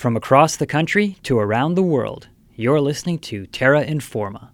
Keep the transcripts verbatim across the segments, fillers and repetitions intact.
From across the country to around the world, you're listening to Terra Informa.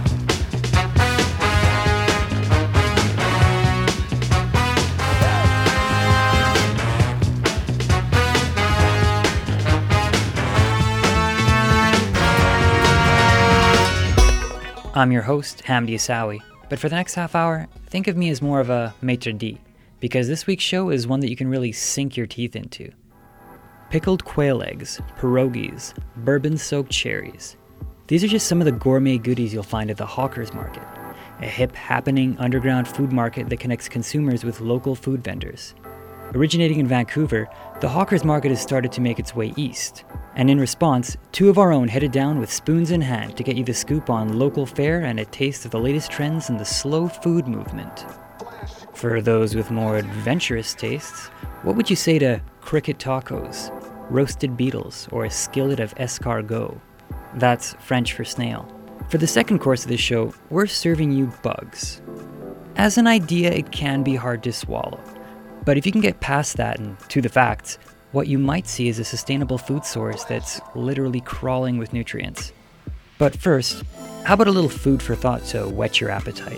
I'm your host, Hamdi Asawi, but for the next half hour, think of me as more of a maitre d', because this week's show is one that you can really sink your teeth into. Pickled quail eggs, pierogies, bourbon-soaked cherries. These are just some of the gourmet goodies you'll find at the Hawkers Market, a hip, happening underground food market that connects consumers with local food vendors. Originating in Vancouver, the Hawkers Market has started to make its way east, and in response, two of our own headed down with spoons in hand to get you the scoop on local fare and a taste of the latest trends in the slow food movement. For those with more adventurous tastes, what would you say to cricket tacos, roasted beetles, or a skillet of escargot? That's French for snail. For the second course of this show, we're serving you bugs. As an idea, it can be hard to swallow. But if you can get past that and to the facts, what you might see is a sustainable food source that's literally crawling with nutrients. But first, how about a little food for thought to whet your appetite?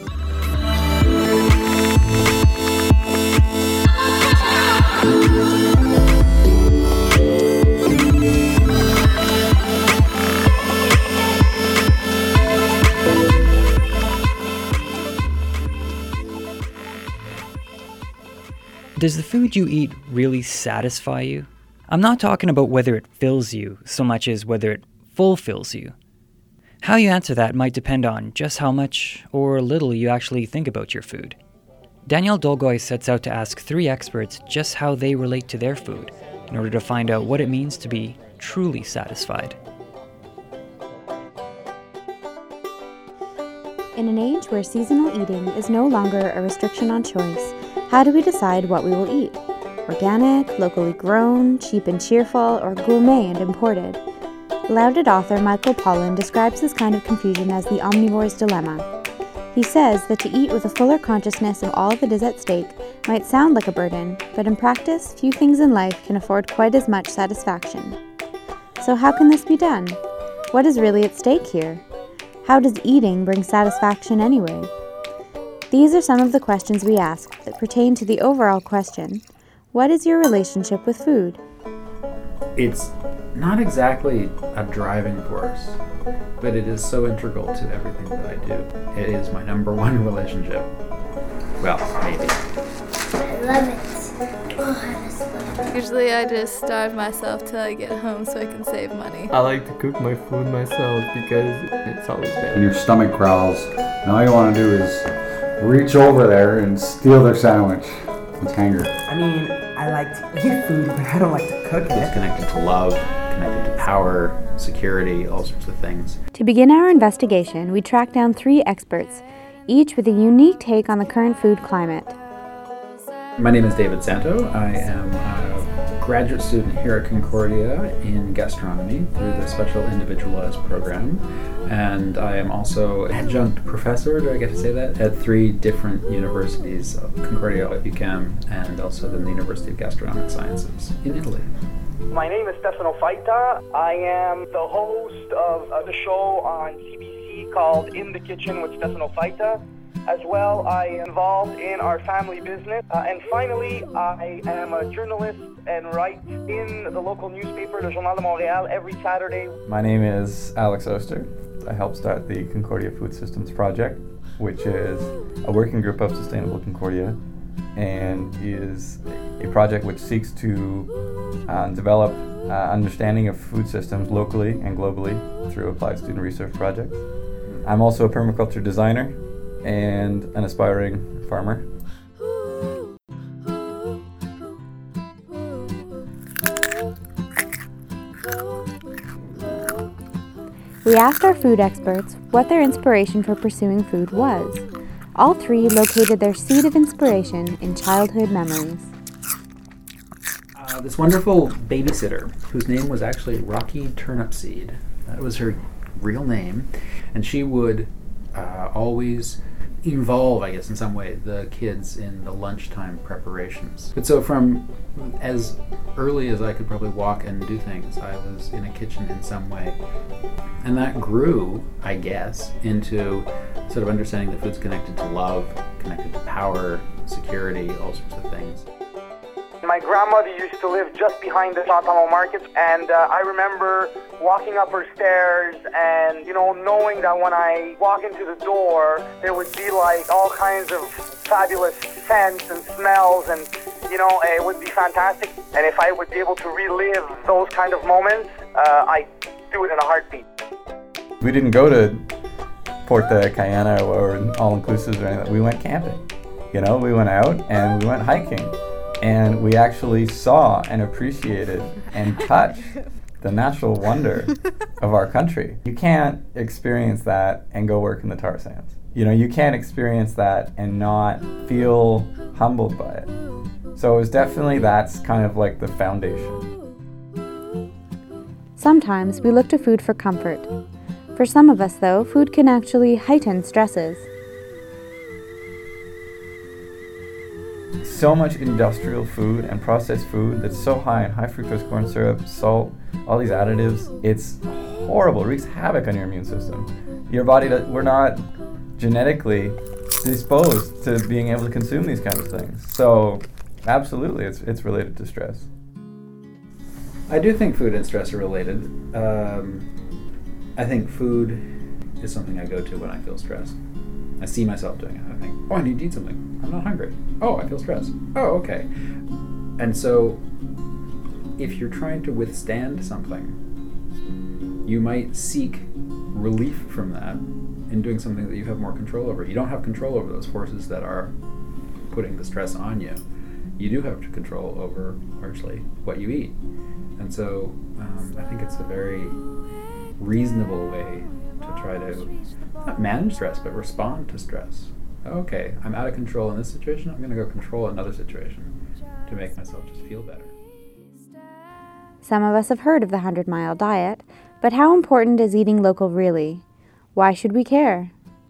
Does the food you eat really satisfy you? I'm not talking about whether it fills you so much as whether it fulfills you. How you answer that might depend on just how much or little you actually think about your food. Danielle Dolgoy sets out to ask three experts just how they relate to their food in order to find out what it means to be truly satisfied. In an age where seasonal eating is no longer a restriction on choice, how do we decide what we will eat? Organic, locally grown, cheap and cheerful, or gourmet and imported? Lauded author Michael Pollan describes this kind of confusion as the omnivore's dilemma. He says that to eat with a fuller consciousness of all that is at stake might sound like a burden, but in practice, few things in life can afford quite as much satisfaction. So how can this be done? What is really at stake here? How does eating bring satisfaction anyway? These are some of the questions we ask that pertain to the overall question, what is your relationship with food? It's not exactly a driving force, but it is so integral to everything that I do. It is my number one relationship. Well, maybe. I love it. Oh, I just love it. Usually I just starve myself till I get home so I can save money. I like to cook my food myself because it's always better. When your stomach growls, and all you want to do is reach over there and steal their sandwich. It's hunger. I mean, I like to eat food, but I don't like to cook it. It's connected to love, connected to power, security, all sorts of things. To begin our investigation, we tracked down three experts, each with a unique take on the current food climate. My name is David Santo. I am a graduate student here at Concordia in gastronomy through the Special Individualized program. And I am also adjunct professor, do I get to say that, at three different universities, Concordia, U C A M, and also the University of Gastronomic Sciences in Italy. My name is Stefano Faita. I am the host of, of the show on C B C called In the Kitchen with Stefano Faita. As well, I am involved in our family business. Uh, and finally, I am a journalist and write in the local newspaper, Le Journal de Montréal, every Saturday. My name is Alex Oster. I helped start the Concordia Food Systems Project, which is a working group of Sustainable Concordia, and is a project which seeks to uh, develop uh, understanding of food systems locally and globally through applied student research projects. I'm also a permaculture designer and an aspiring farmer. We asked our food experts what their inspiration for pursuing food was. All three located their seed of inspiration in childhood memories. Uh, this wonderful babysitter, whose name was actually Rocky Turnipseed, that was her real name, and she would uh, always involve, I guess, in some way, the kids in the lunchtime preparations. But so from as early as I could probably walk and do things, I was in a kitchen in some way. And that grew, I guess, into sort of understanding that food's connected to love, connected to power, security, all sorts of things. My grandmother used to live just behind the Chantalon Market, and uh, I remember walking up her stairs and, you know, knowing that when I walk into the door, there would be like all kinds of fabulous scents and smells, and, you know, it would be fantastic. And if I would be able to relive those kind of moments, uh, I'd do it in a heartbeat. We didn't go to Porta Cayena or all-inclusives or anything. We went camping. You know, we went out and we went hiking. And we actually saw and appreciated and touched the natural wonder of our country. You can't experience that and go work in the tar sands. You know, you can't experience that and not feel humbled by it. So it was definitely, that's kind of like the foundation. Sometimes we look to food for comfort. For some of us, though, food can actually heighten stresses. So much industrial food and processed food that's so high in high fructose corn syrup, salt, all these additives, it's horrible. It wreaks havoc on your immune system. Your body, does, we're not genetically disposed to being able to consume these kinds of things. So absolutely, it's it's related to stress. I do think food and stress are related. Um, I think food is something I go to when I feel stressed. I see myself doing it. I think, oh, I need to eat something. I'm not hungry. Oh, I feel stressed. Oh, okay. And so if you're trying to withstand something, you might seek relief from that in doing something that you have more control over. You don't have control over those forces that are putting the stress on you. You do have control over, largely, what you eat. And so um, I think it's a very reasonable way to try to not manage stress, but respond to stress. Okay, I'm out of control in this situation, I'm going to go control another situation to make myself just feel better. Some of us have heard of the hundred mile diet, but how important is eating local really? Why should we care?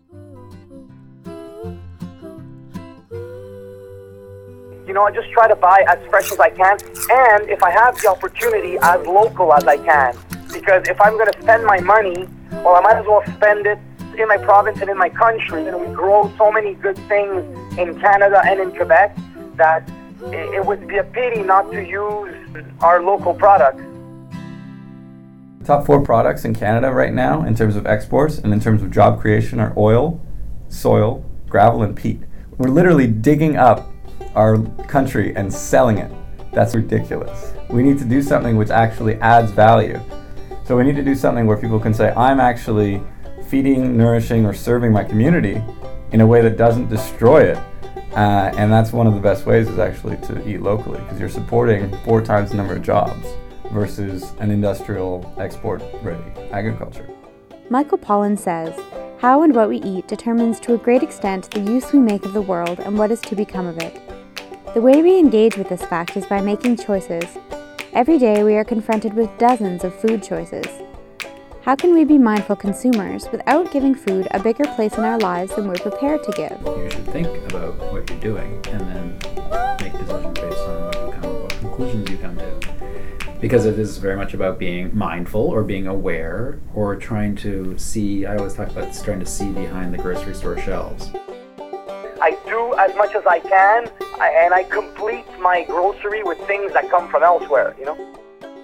You know, I just try to buy as fresh as I can, and if I have the opportunity, as local as I can. Because if I'm going to spend my money, well, I might as well spend it in my province and in my country. And we grow so many good things in Canada and in Quebec that it would be a pity not to use our local products. Top four products in Canada right now in terms of exports and in terms of job creation are oil, soil, gravel, and peat. We're literally digging up our country and selling it. That's ridiculous. We need to do something which actually adds value. So we need to do something where people can say, I'm actually feeding, nourishing, or serving my community in a way that doesn't destroy it. Uh, and that's one of the best ways is actually to eat locally, because you're supporting four times the number of jobs versus an industrial export-ready agriculture. Michael Pollan says, how and what we eat determines to a great extent the use we make of the world and what is to become of it. The way we engage with this fact is by making choices. Every day we are confronted with dozens of food choices. How can we be mindful consumers without giving food a bigger place in our lives than we're prepared to give? You should think about what you're doing and then make decisions based on what you come, what conclusions you come to. Because it is very much about being mindful or being aware or trying to see, I always talk about trying to see behind the grocery store shelves. I do as much as I can, and I complete my grocery with things that come from elsewhere, you know?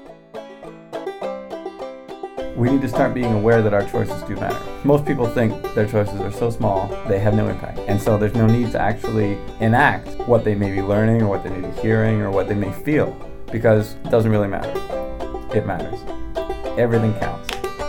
We need to start being aware that our choices do matter. Most people think their choices are so small, they have no impact. And so there's no need to actually enact what they may be learning or what they may be hearing or what they may feel, because it doesn't really matter. It matters. Everything counts.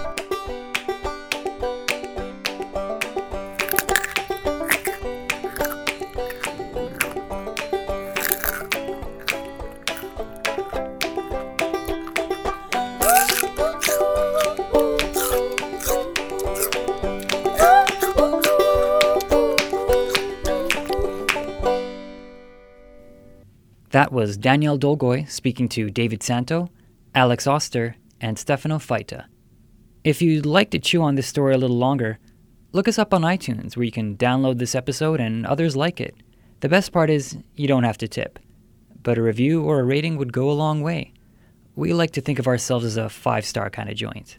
That was Danielle Dolgoy speaking to David Santo, Alex Oster, and Stefano Faita. If you'd like to chew on this story a little longer, Look us up on iTunes, where you can download this episode and others like it. The best part is you don't have to tip, but a review or a rating would go a long way. We like to think of ourselves as a five-star kind of joint.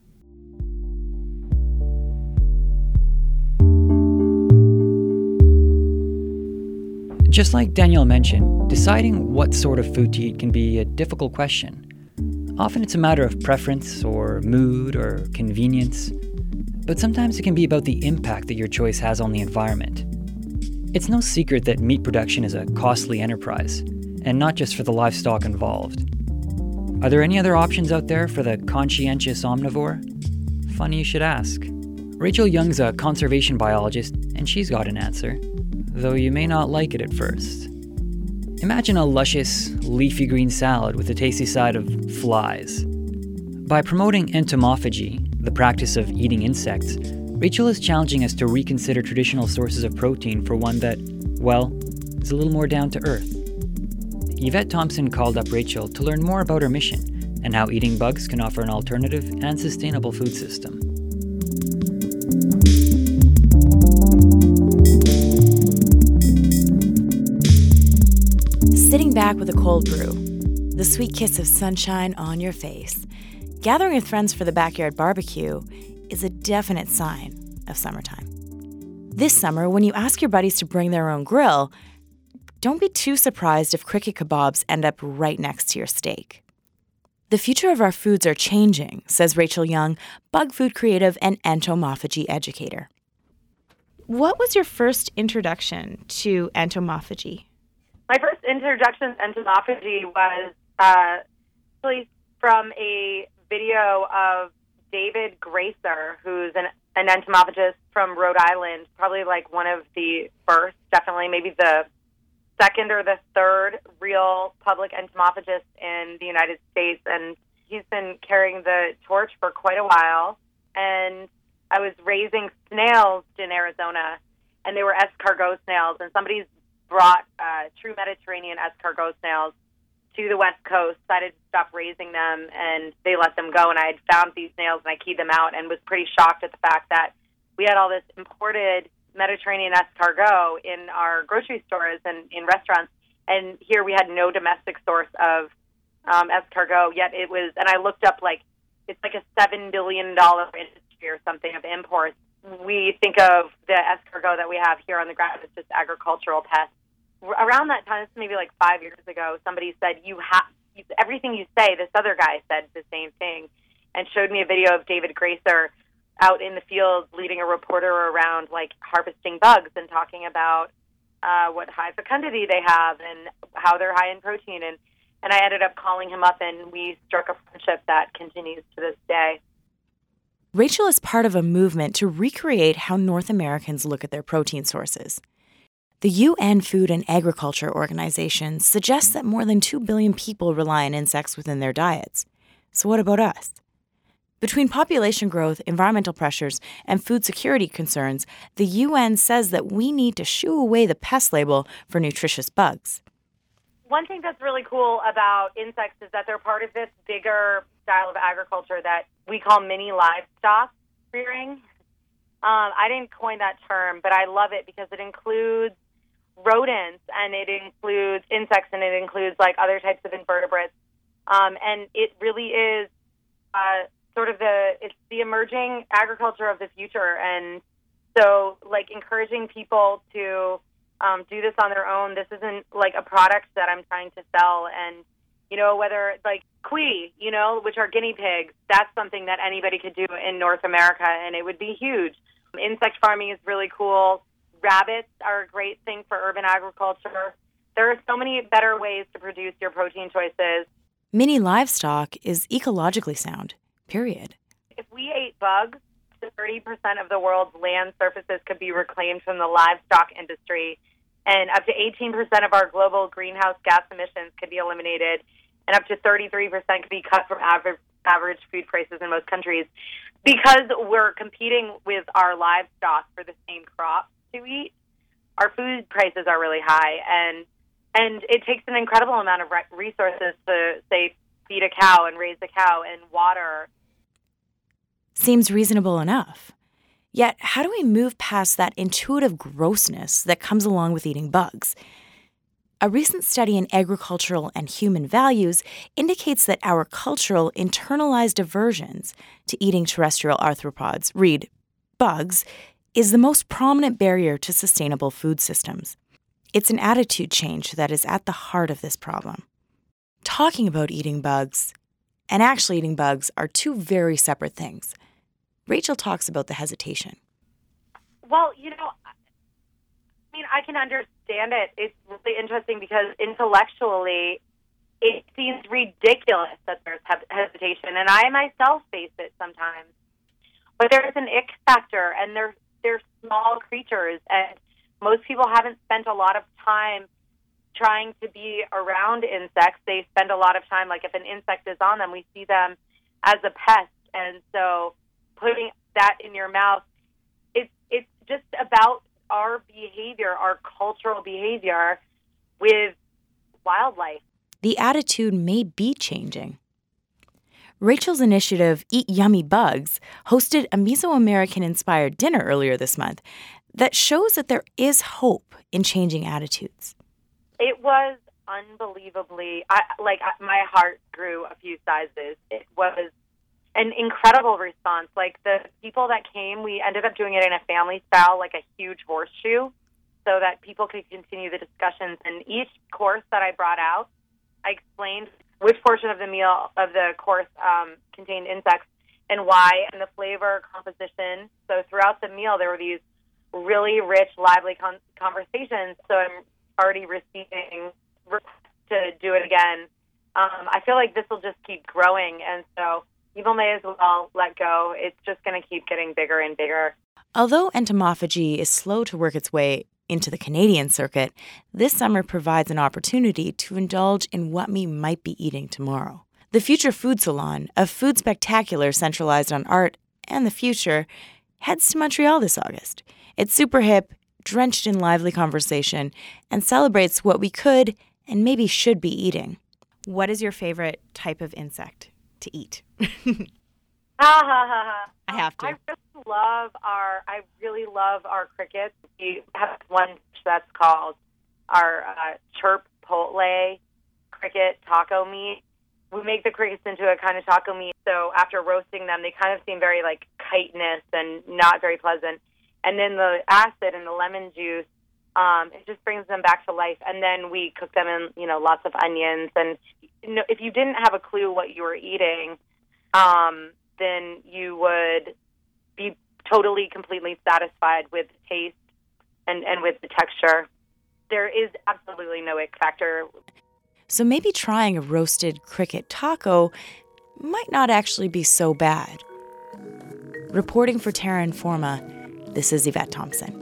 Just like Danielle mentioned, deciding what sort of food to eat can be a difficult question. Often it's a matter of preference or mood or convenience, but sometimes it can be about the impact that your choice has on the environment. It's no secret that meat production is a costly enterprise, and not just for the livestock involved. Are there any other options out there for the conscientious omnivore? Funny you should ask. Rachel Young's a conservation biologist, and she's got an answer, though you may not like it at first. Imagine a luscious, leafy green salad with a tasty side of flies. By promoting entomophagy, the practice of eating insects, Rachel is challenging us to reconsider traditional sources of protein for one that, well, is a little more down to earth. Yvette Thompson called up Rachel to learn more about her mission and how eating bugs can offer an alternative and sustainable food system. Sitting back with a cold brew, the sweet kiss of sunshine on your face, gathering with friends for the backyard barbecue is a definite sign of summertime. This summer, when you ask your buddies to bring their own grill, don't be too surprised if cricket kebabs end up right next to your steak. The future of our foods are changing, says Rachel Young, bug food creative and entomophagy educator. What was your first introduction to entomophagy? My first introduction to entomophagy was uh, actually from a video of David Gracer, who's an, an entomophagist from Rhode Island, probably like one of the first, definitely maybe the second or the third real public entomophagist in the United States. And he's been carrying the torch for quite a while. And I was raising snails in Arizona, and they were escargot snails, and somebody's brought uh, true Mediterranean escargot snails to the West Coast, decided to stop raising them, and they let them go. And I had found these snails, and I keyed them out and was pretty shocked at the fact that we had all this imported Mediterranean escargot in our grocery stores and in restaurants, and here we had no domestic source of um, escargot, yet it was, and I looked up, like, it's like a seven billion dollars industry or something of imports. We think of the escargot that we have here on the ground as just agricultural pests. Around that time, this is maybe like five years ago, somebody said, you have, everything you say, this other guy said the same thing, and showed me a video of David Gracer out in the field leading a reporter around, like, harvesting bugs and talking about uh, what high fecundity they have and how they're high in protein. And, and I ended up calling him up, and we struck a friendship that continues to this day. Rachel is part of a movement to recreate how North Americans look at their protein sources. The U N Food and Agriculture Organization suggests that more than two billion people rely on insects within their diets. So what about us? Between population growth, environmental pressures, and food security concerns, the U N says that we need to shoo away the pest label for nutritious bugs. One thing that's really cool about insects is that they're part of this bigger style of agriculture that we call mini livestock rearing. Um, I didn't coin that term, but I love it because it includes rodents, and it includes insects, and it includes, like, other types of invertebrates. Um, and it really is uh, sort of the, it's the emerging agriculture of the future. And so, like, encouraging people to um, do this on their own. This isn't, like, a product that I'm trying to sell. And, you know, whether, like, Quee, you know, which are guinea pigs, that's something that anybody could do in North America, and it would be huge. Insect farming is really cool. Rabbits are a great thing for urban agriculture. There are so many better ways to produce your protein choices. Mini livestock is ecologically sound, period. If we ate bugs, thirty percent of the world's land surfaces could be reclaimed from the livestock industry, and up to eighteen percent of our global greenhouse gas emissions could be eliminated, and up to thirty-three percent could be cut from average, average food prices in most countries. Because we're competing with our livestock for the same crops to eat, our food prices are really high, and and it takes an incredible amount of resources to, say, feed a cow and raise a cow and water. Seems reasonable enough. Yet, how do we move past that intuitive grossness that comes along with eating bugs? A recent study in agricultural and human values indicates that our cultural internalized aversions to eating terrestrial arthropods, read bugs, is the most prominent barrier to sustainable food systems. It's an attitude change that is at the heart of this problem. Talking about eating bugs and actually eating bugs are two very separate things. Rachel talks about the hesitation. Well, you know, I mean, I can understand it. It's really interesting because intellectually, it seems ridiculous that there's hesitation, and I myself face it sometimes. But there's an ick factor, and they're, they're small creatures, and most people haven't spent a lot of time trying to be around insects. They spend a lot of time, like if an insect is on them, we see them as a pest, and so putting that in your mouth, it's it's just about our behavior, our cultural behavior with wildlife. The attitude may be changing. Rachel's initiative, Eat Yummy Bugs, hosted a Mesoamerican-inspired dinner earlier this month that shows that there is hope in changing attitudes. It was unbelievably, I, like my heart grew a few sizes. It was an incredible response. Like the people that came, we ended up doing it in a family style, like a huge horseshoe, so that people could continue the discussions. And each course that I brought out, I explained which portion of the meal, of the course, um, contained insects and why, and the flavor composition. So throughout the meal, there were these really rich, lively con- conversations. So I'm already receiving requests to do it again. Um, I feel like this will just keep growing, and so people may as well let go. It's just going to keep getting bigger and bigger. Although entomophagy is slow to work its way into the Canadian circuit, this summer provides an opportunity to indulge in what we might be eating tomorrow. The Future Food Salon, a food spectacular centralized on art and the future, heads to Montreal this August. It's super hip, drenched in lively conversation, and celebrates what we could and maybe should be eating. What is your favorite type of insect to eat? Ha ha ha ha. I have to. I really love our. I really love our crickets. We have one that's called our uh, chirp potle cricket taco meat. We make the crickets into a kind of taco meat. So after roasting them, they kind of seem very like chitinous and not very pleasant. And then the acid and the lemon juice, um, it just brings them back to life. And then we cook them in, you know, lots of onions. And you know, if you didn't have a clue what you were eating, um, then you would be totally, completely satisfied with the taste and, and with the texture. There is absolutely no ick factor. So maybe trying a roasted cricket taco might not actually be so bad. Reporting for Terra Informa, this is Yvette Thompson.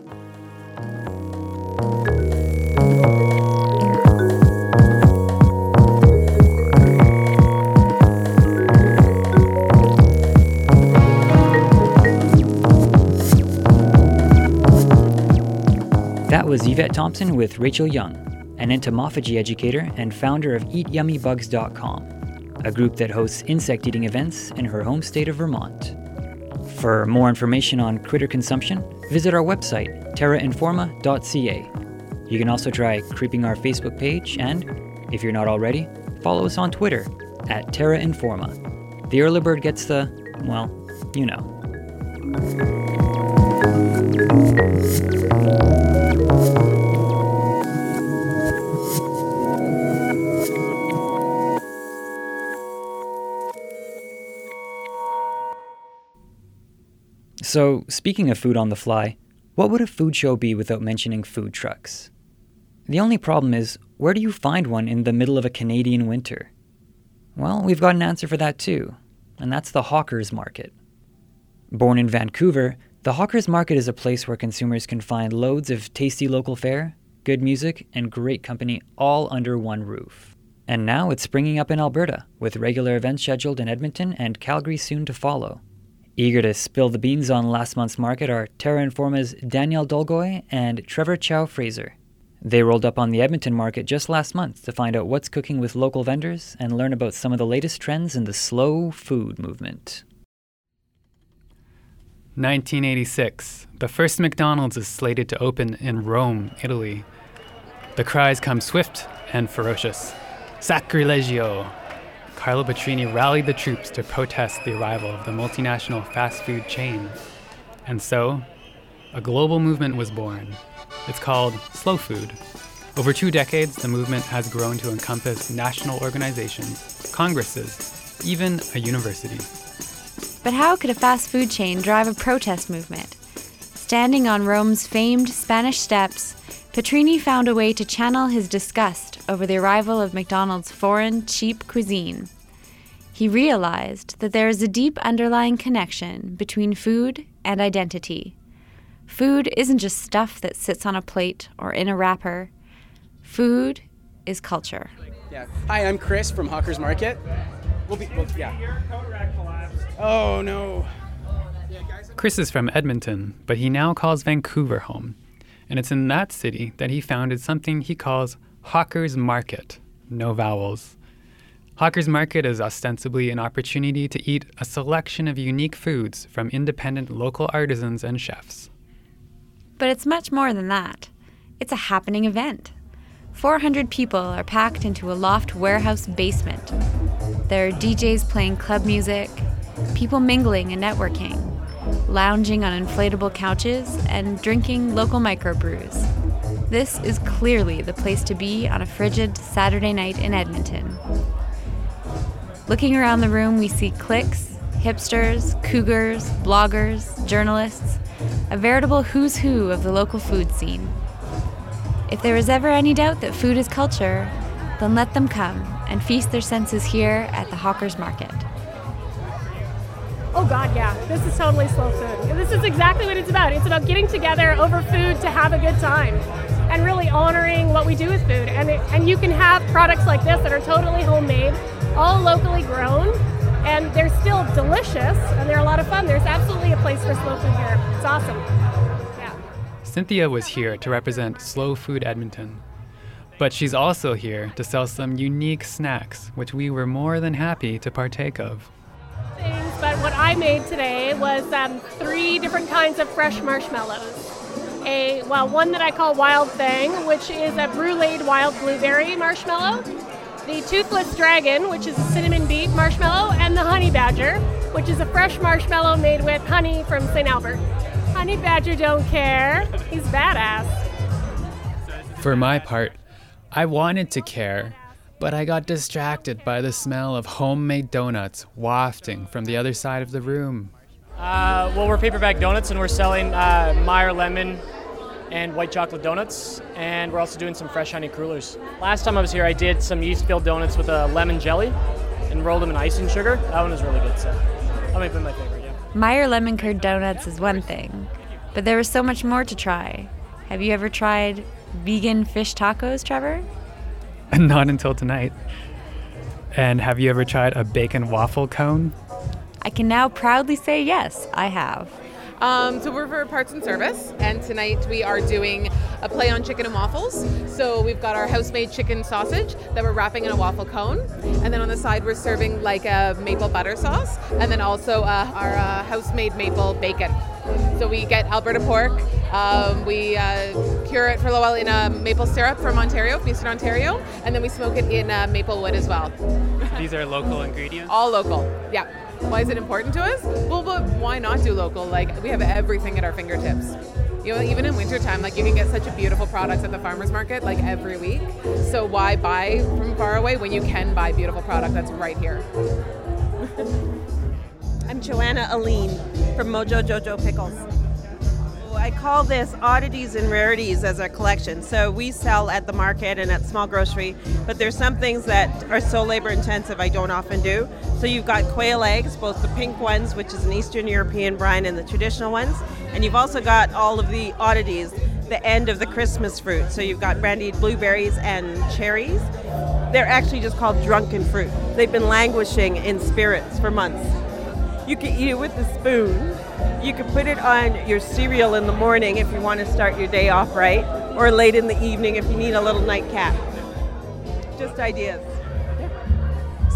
That was Yvette Thompson with Rachel Young, an entomophagy educator and founder of eat yummy bugs dot com, a group that hosts insect-eating events in her home state of Vermont. For more information on critter consumption, visit our website, terra informa dot c a. You can also try creeping our Facebook page, and, if you're not already, follow us on Twitter, at Terra Informa. The early bird gets the, well, you know. So, speaking of food on the fly, what would a food show be without mentioning food trucks? The only problem is, where do you find one in the middle of a Canadian winter? Well, we've got an answer for that too, and that's the Hawkers Market. Born in Vancouver, the Hawkers Market is a place where consumers can find loads of tasty local fare, good music, and great company all under one roof. And now it's springing up in Alberta, with regular events scheduled in Edmonton and Calgary soon to follow. Eager to spill the beans on last month's market are Terra Informa's Danielle Dolgoy and Trevor Chow Fraser. They rolled up on the Edmonton market just last month to find out what's cooking with local vendors and learn about some of the latest trends in the slow food movement. nineteen eighty-six. The first McDonald's is slated to open in Rome, Italy. The cries come swift and ferocious. Sacrilegio! Carlo Petrini rallied the troops to protest the arrival of the multinational fast food chain. And so, a global movement was born. It's called Slow Food. Over two decades, the movement has grown to encompass national organizations, congresses, even a university. But how could a fast food chain drive a protest movement? Standing on Rome's famed Spanish Steps, Petrini found a way to channel his disgust over the arrival of McDonald's foreign, cheap cuisine. He realized that there is a deep underlying connection between food and identity. Food isn't just stuff that sits on a plate or in a wrapper. Food is culture. Yeah. Hi, I'm Chris from Hawker's Market. We'll be, well, yeah. Oh, no. Chris is from Edmonton, but he now calls Vancouver home. And it's in that city that he founded something he calls Hawker's Market. No vowels. Hawker's Market is ostensibly an opportunity to eat a selection of unique foods from independent local artisans and chefs. But it's much more than that. It's a happening event. four hundred people are packed into a loft warehouse basement. There are D Js playing club music, people mingling and networking, lounging on inflatable couches, and drinking local microbrews. This is clearly the place to be on a frigid Saturday night in Edmonton. Looking around the room, we see cliques, hipsters, cougars, bloggers, journalists, a veritable who's who of the local food scene. If there is ever any doubt that food is culture, then let them come and feast their senses here at the Hawker's Market. Oh God, yeah, this is totally slow food. This is exactly what it's about. It's about getting together over food to have a good time and really honoring what we do with food. And it, and you can have products like this that are totally homemade, all locally grown, and they're still delicious and they're a lot of fun. There's absolutely a place for slow food here. It's awesome. Yeah. Cynthia was here to represent Slow Food Edmonton. But she's also here to sell some unique snacks, which we were more than happy to partake of. Things, but what I made today was um, three different kinds of fresh marshmallows. A well, one that I call Wild Thing, which is a bruleed wild blueberry marshmallow. The Toothless Dragon, which is a cinnamon beet marshmallow, and the Honey Badger, which is a fresh marshmallow made with honey from Saint Albert. Honey Badger don't care. He's badass. For my part, I wanted to care, but I got distracted by the smell of homemade donuts wafting from the other side of the room. Uh, well, we're Paper Bag Donuts, and we're selling uh, Meyer lemon and white chocolate donuts, and we're also doing some fresh honey crullers. Last time I was here, I did some yeast-filled donuts with a lemon jelly and rolled them in icing sugar. That one was really good, so that might be my favorite, yeah. Meyer lemon curd donuts is one thing, but there was so much more to try. Have you ever tried vegan fish tacos, Trevor? Not until tonight. And have you ever tried a bacon waffle cone? I can now proudly say yes, I have. Um, so we're for Parts and Service, and tonight we are doing a play on chicken and waffles. So we've got our house-made chicken sausage that we're wrapping in a waffle cone, and then on the side we're serving like a maple butter sauce, and then also uh, our uh, house-made maple bacon. So we get Alberta pork, um, we uh, cure it for a little while in uh, maple syrup from Ontario, from Eastern Ontario, and then we smoke it in uh, maple wood as well. These are local ingredients? All local, yeah. Why is it important to us? Well, but why not do local? Like, we have everything at our fingertips. You know, even in wintertime, like, you can get such a beautiful products at the farmer's market, like, every week. So why buy from far away when you can buy beautiful product that's right here? I'm Joanna Aline from Mojo Jojo Pickles. I call this Oddities and Rarities as our collection. So we sell at the market and at small grocery, but there's some things that are so labor intensive I don't often do. So you've got quail eggs, both the pink ones, which is an Eastern European brine, and the traditional ones. And you've also got all of the oddities, the end of the Christmas fruit. So you've got brandied blueberries and cherries. They're actually just called drunken fruit. They've been languishing in spirits for months. You can eat it with a spoon. You can put it on your cereal in the morning if you want to start your day off right, or late in the evening if you need a little nightcap. Just ideas.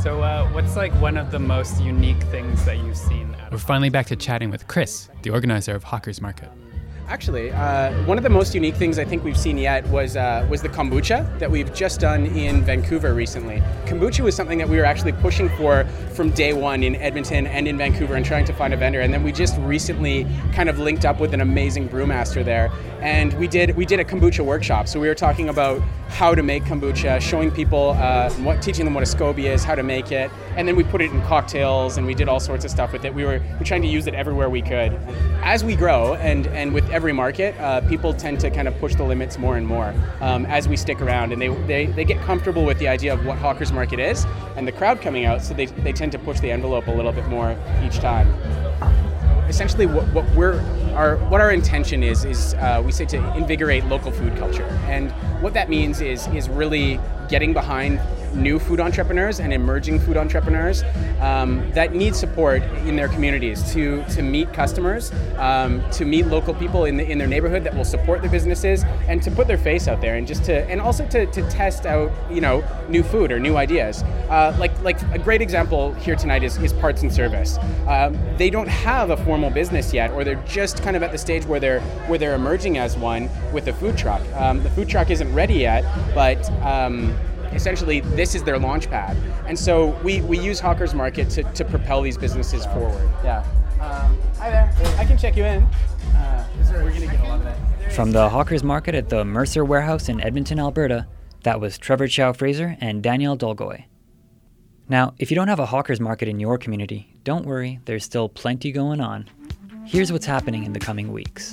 So uh, what's like one of the most unique things that you've seen? Out of We're finally back to chatting with Chris, the organizer of Hawkers Market. Actually, uh, one of the most unique things I think we've seen yet was uh, was the kombucha that we've just done in Vancouver recently. Kombucha was something that we were actually pushing for from day one in Edmonton and in Vancouver and trying to find a vendor. And then we just recently kind of linked up with an amazing brewmaster there. And we did we did a kombucha workshop. So we were talking about how to make kombucha, showing people, uh, what, teaching them what a SCOBY is, how to make it. And then we put it in cocktails and we did all sorts of stuff with it. We were, we were trying to use it everywhere we could. As we grow and, and with every market, uh, people tend to kind of push the limits more and more um, as we stick around. And they, they, they get comfortable with the idea of what Hawkers Market is and the crowd coming out, so they, they tend to push the envelope a little bit more each time. Essentially, what, what we're our what our intention is is uh, we say to invigorate local food culture, and what that means is is really getting behind new food entrepreneurs and emerging food entrepreneurs um, that need support in their communities to to meet customers, um, to meet local people in the, in their neighborhood that will support their businesses, and to put their face out there, and just to and also to, to test out you know new food or new ideas. Uh, like like a great example here tonight is, is Parts and Service. Um, they don't have a formal business yet, or they're just kind of at the stage where they're where they're emerging as one with a food truck. Um, the food truck isn't ready yet, but um, essentially this is their launch pad. And so we, we use Hawkers Market to, to propel these businesses forward. Yeah. Um, hi there. I can check you in. Uh, we're going to get a lot of that. From the Hawkers Market at the Mercer Warehouse in Edmonton, Alberta, that was Trevor Chow Fraser and Danielle Dolgoy. Now, if you don't have a Hawkers Market in your community, don't worry, there's still plenty going on. Here's what's happening in the coming weeks.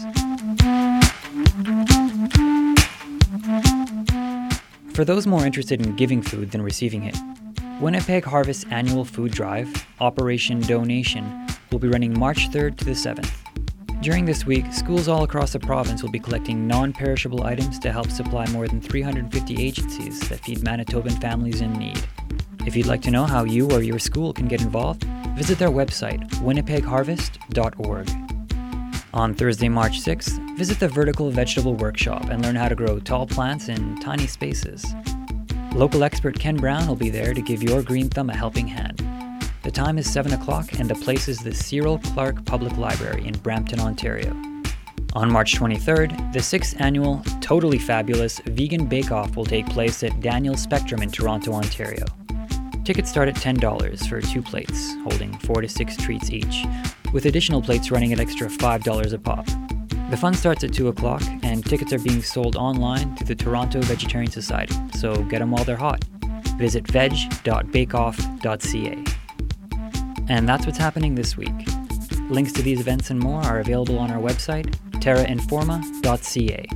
For those more interested in giving food than receiving it, Winnipeg Harvest's annual food drive, Operation Donation, will be running March third to the seventh. During this week, schools all across the province will be collecting non-perishable items to help supply more than three hundred fifty agencies that feed Manitoban families in need. If you'd like to know how you or your school can get involved, visit their website, winnipeg harvest dot org. On Thursday, March sixth, visit the Vertical Vegetable Workshop and learn how to grow tall plants in tiny spaces. Local expert Ken Brown will be there to give your green thumb a helping hand. The time is seven o'clock and the place is the Cyril Clark Public Library in Brampton, Ontario. On March twenty-third, the sixth annual Totally Fabulous Vegan Bake-Off will take place at Daniel's Spectrum in Toronto, Ontario. Tickets start at ten dollars for two plates, holding four to six treats each, with additional plates running at extra five dollars a pop. The fun starts at two o'clock, and tickets are being sold online through the Toronto Vegetarian Society, so get them while they're hot. Visit veg dot bakeoff dot c a. And that's what's happening this week. Links to these events and more are available on our website, terra informa dot c a.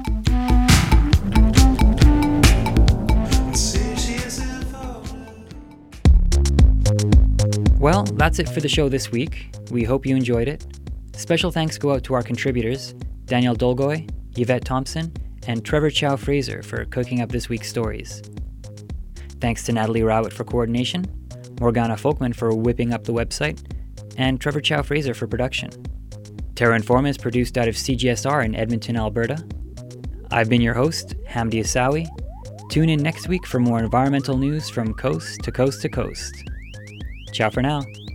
Well, that's it for the show this week. We hope you enjoyed it. Special thanks go out to our contributors, Danielle Dolgoy, Yvette Thompson, and Trevor Chow Fraser for cooking up this week's stories. Thanks to Natalie Rowett for coordination, Morgana Folkman for whipping up the website, and Trevor Chow Fraser for production. Terra Informa is produced out of C G S R in Edmonton, Alberta. I've been your host, Hamdi Asawi. Tune in next week for more environmental news from coast to coast to coast. Ciao for now.